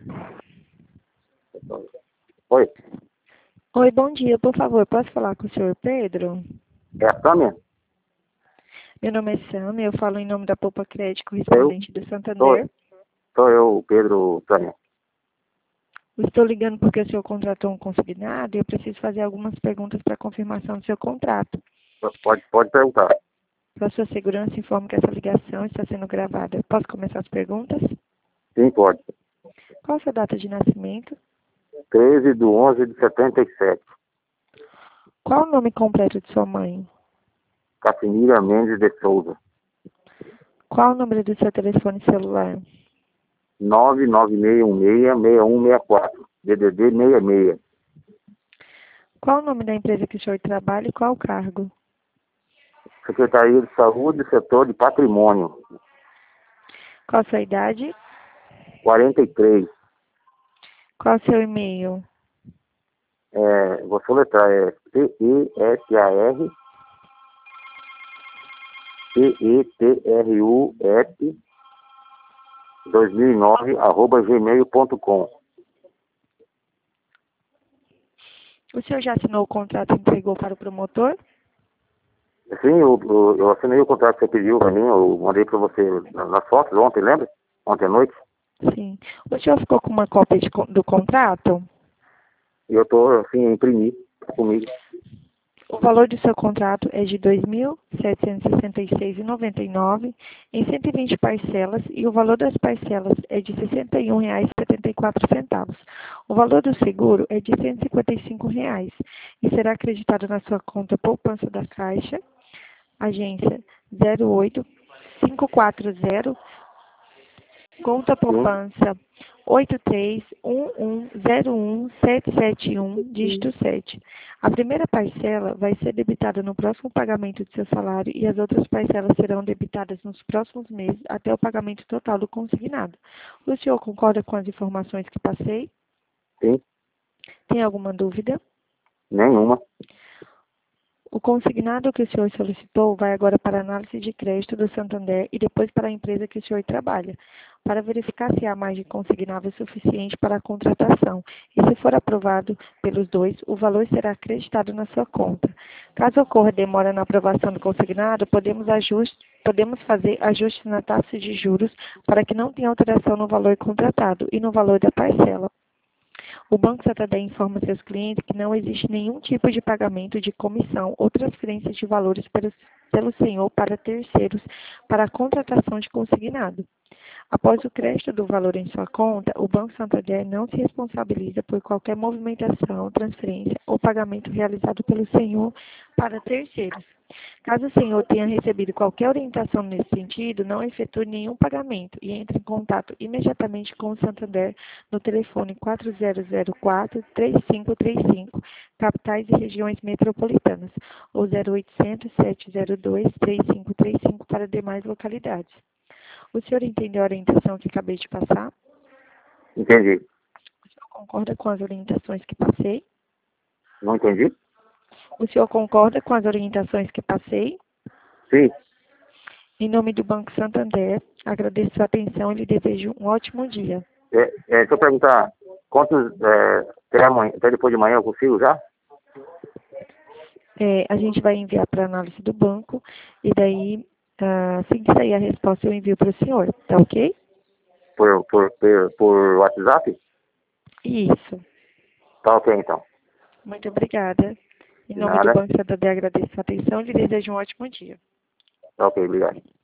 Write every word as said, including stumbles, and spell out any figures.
Oi, Oi, bom dia. Por favor, posso falar com o senhor Pedro? é a Tânia? Meu nome é Sam, eu falo em nome da Poupa Crédito Sou eu? correspondente do Sou, Santander. sou eu, Pedro, Tânia. Eu estou ligando porque o senhor contratou um consignado e eu preciso fazer algumas perguntas para confirmação do seu contrato. Pode, pode perguntar. Para sua segurança, informo que essa ligação está sendo gravada. Posso começar as perguntas? Sim, pode. Qual a sua data de nascimento? treze de onze de setenta e sete. Qual o nome completo de sua mãe? Casimira Mendes de Souza. Qual o número do seu telefone celular? nove nove seis um seis, seis um seis quatro. D D D sessenta e seis. Qual o nome da empresa que o senhor trabalha e qual o cargo? Secretaria de Saúde, Setor de Patrimônio. Qual a sua idade? quarenta e três. Qual o seu e-mail? É, vou soletrar, é P E S A R P E T R U S dois mil e nove arroba gmail ponto com. O senhor já assinou o contrato e entregou para o promotor? Sim, eu, eu, eu assinei o contrato que você pediu para mim, eu mandei para você na- nas fotos ontem, lembra? Ontem à noite. Sim. O senhor ficou com uma cópia de con- do contrato? E eu estou, assim, imprimir comigo. O valor do seu contrato é de dois mil setecentos e sessenta e seis reais e noventa e nove centavos em cento e vinte parcelas e o valor das parcelas é de sessenta e um reais e setenta e quatro centavos. O valor do seguro é de cento e cinquenta e cinco reais e será acreditado na sua conta poupança da Caixa, agência zero oito cinco quatro zero, conta Sim. poupança oito três um um zero um sete sete um, dígito sete. A primeira parcela vai ser debitada no próximo pagamento do seu salário e as outras parcelas serão debitadas nos próximos meses até o pagamento total do consignado. O senhor concorda com as informações que passei? Sim, Tem alguma dúvida? nenhuma. O consignado que o senhor solicitou vai agora para a análise de crédito do Santander e depois para a empresa que o senhor trabalha, para verificar se há margem consignável suficiente para a contratação. E se for aprovado pelos dois, o valor será acreditado na sua conta. Caso ocorra demora na aprovação do consignado, podemos, ajuste, podemos fazer ajustes na taxa de juros para que não tenha alteração no valor contratado e no valor da parcela. O Banco Santander informa seus clientes que não existe nenhum tipo de pagamento de comissão ou transferência de valores pelo, pelo senhor para terceiros para a contratação de consignado. Após o crédito do valor em sua conta, o Banco Santander não se responsabiliza por qualquer movimentação, transferência ou pagamento realizado pelo senhor para terceiros. Caso o senhor tenha recebido qualquer orientação nesse sentido, não efetue nenhum pagamento e entre em contato imediatamente com o Santander no telefone quatro zero zero quatro, três cinco três cinco, capitais e regiões metropolitanas, ou zero oitocentos, sete zero dois, três cinco três cinco para demais localidades. O senhor entendeu a orientação que acabei de passar? Entendi. O senhor concorda com as orientações que passei? Não entendi? O senhor concorda com as orientações que passei? Sim. Em nome do Banco Santander, agradeço sua atenção e lhe desejo um ótimo dia. É, é, deixa eu perguntar, quantos, é, até, amanhã, até depois de manhã eu consigo já? É, a gente vai enviar para análise do banco e daí, ah, assim que sair a resposta, eu envio para o senhor, tá ok? Por, por, por, por WhatsApp? Isso. Tá ok, então. Muito obrigada. Em De nome do nada. Banco Santander, agradeço sua atenção e lhe desejo um ótimo dia. Tá ok, obrigado.